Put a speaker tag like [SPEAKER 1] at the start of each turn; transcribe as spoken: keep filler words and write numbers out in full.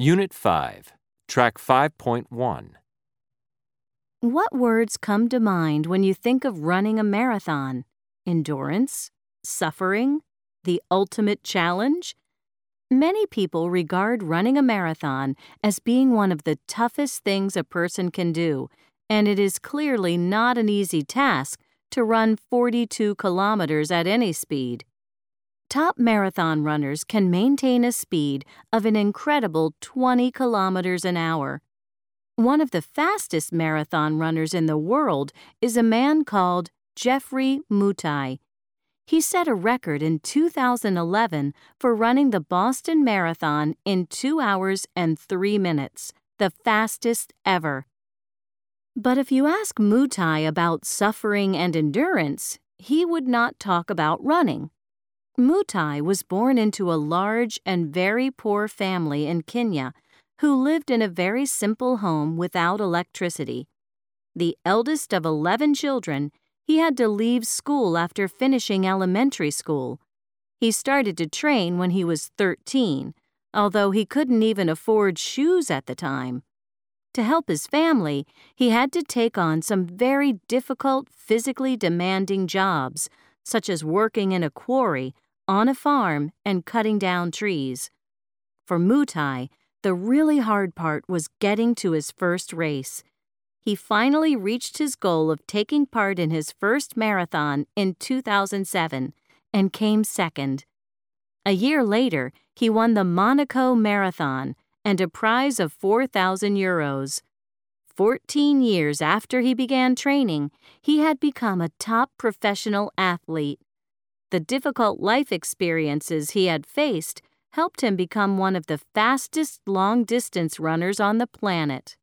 [SPEAKER 1] Unit five, Track five point one.
[SPEAKER 2] What words come to mind when you think of running a marathon? Endurance? Suffering? The ultimate challenge? Many people regard running a marathon as being one of the toughest things a person can do, and it is clearly not an easy task to run forty-two kilometers at any speed. Top marathon runners can maintain a speed of an incredible twenty kilometers an hour. One of the fastest marathon runners in the world is a man called Geoffrey Mutai. He set a record in two thousand eleven for running the Boston Marathon in two hours and three minutes, the fastest ever. But if you ask Mutai about suffering and endurance, he would not talk about running. Mutai was born into a large and very poor family in Kenya, who lived in a very simple home without electricity. The eldest of eleven children, he had to leave school after finishing elementary school. He started to train when he was thirteen, although he couldn't even afford shoes at the time. To help his family, he had to take on some very difficult, physically demanding jobs, such as working in a quarry, on a farm, and cutting down trees. For Mutai, the really hard part was getting to his first race. He finally reached his goal of taking part in his first marathon in two thousand seven and came second. A year later, he won the Monaco Marathon and a prize of four thousand euros. Fourteen years after he began training, he had become a top professional athlete. The difficult life experiences he had faced helped him become one of the fastest long-distance runners on the planet.